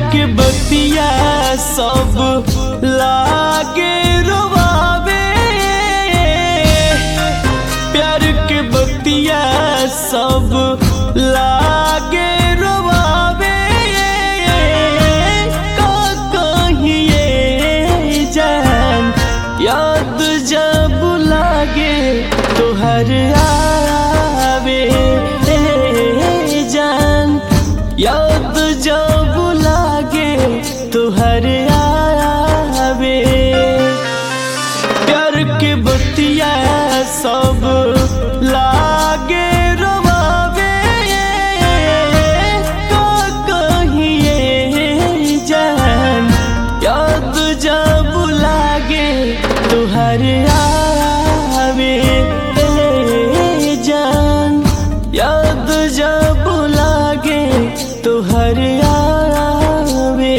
के बतिया सब लागे रोवावे, प्यार के बतिया सब लागे रोवावे। का कहिए जान याद जब लागे तोहर आवे, जान याद जब लागे तोहर आवे। प्यार के बतिया सब लागे रोवावे, का कहिए जान याद जब लागे तोहर आवे, जान याद जब लागे तोहर आवे।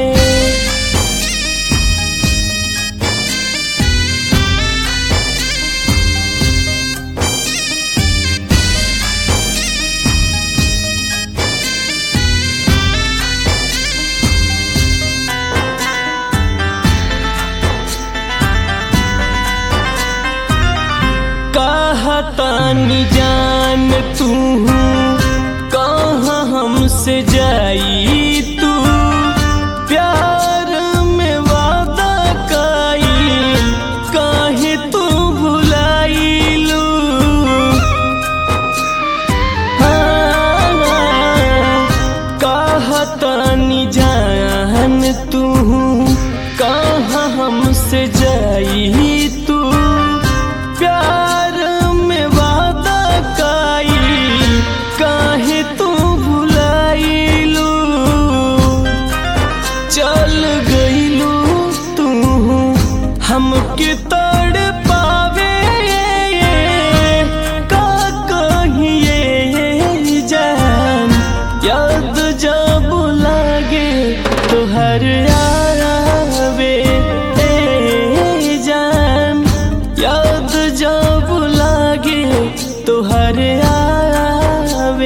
कहतानी जान तू कहाँ हमसे जाई, तू प्यार में वादा काई काहे तू भुलाईलू। कहतानी जान तू कहाँ हमसे जाई, तू प्यार में वादा काई काहे तू भुलाईलू। चल गईलू तू हमके तड़ पावे, का कहिए जान याद जब लागे तोहर आवे, जान याद जब लागे तोहर आवे।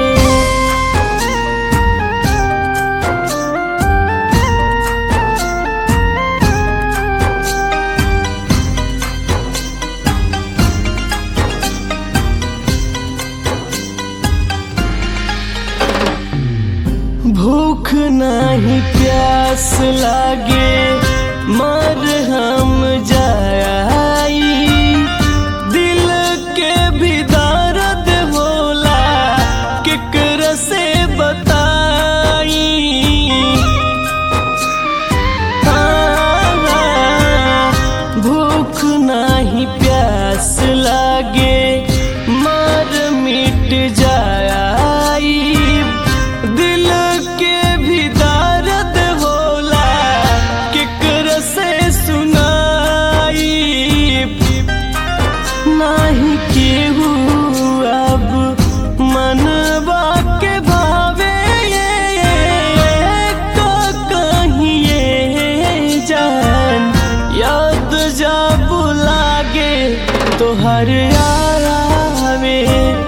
भूख नहीं प्यास लागे मर हम जाई, दिल के भी दर्द होला केकरा से बताई। भूख नहीं प्यास लागे मर मिट जाई, दिल के भी दर्द होला केकरा से सुनाई। नहीं केहू अब मनवा के भावे, का कहिए जान याद जब लागे तोहर आवे,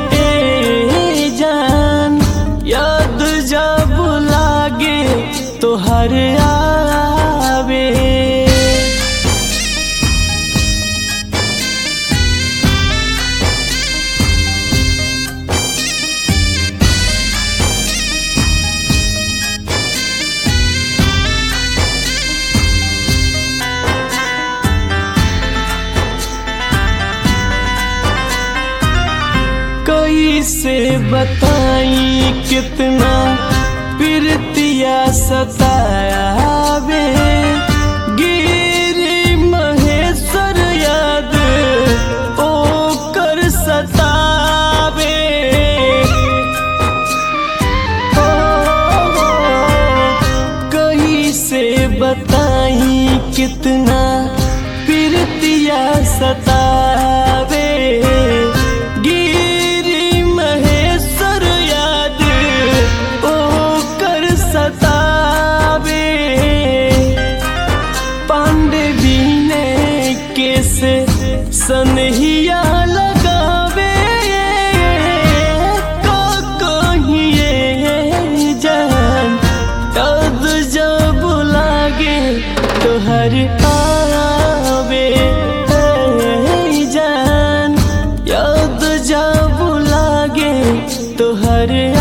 जान याद जब लागे तोहर आवे। कैसे बताई कितना प्रीतिया सतावे, गिरी महेश्वर याद ओकर सतावे। कैसे बताई कितना प्रीतिया सतावे, सनहिया लगावे, का कहिए जान याद प्यार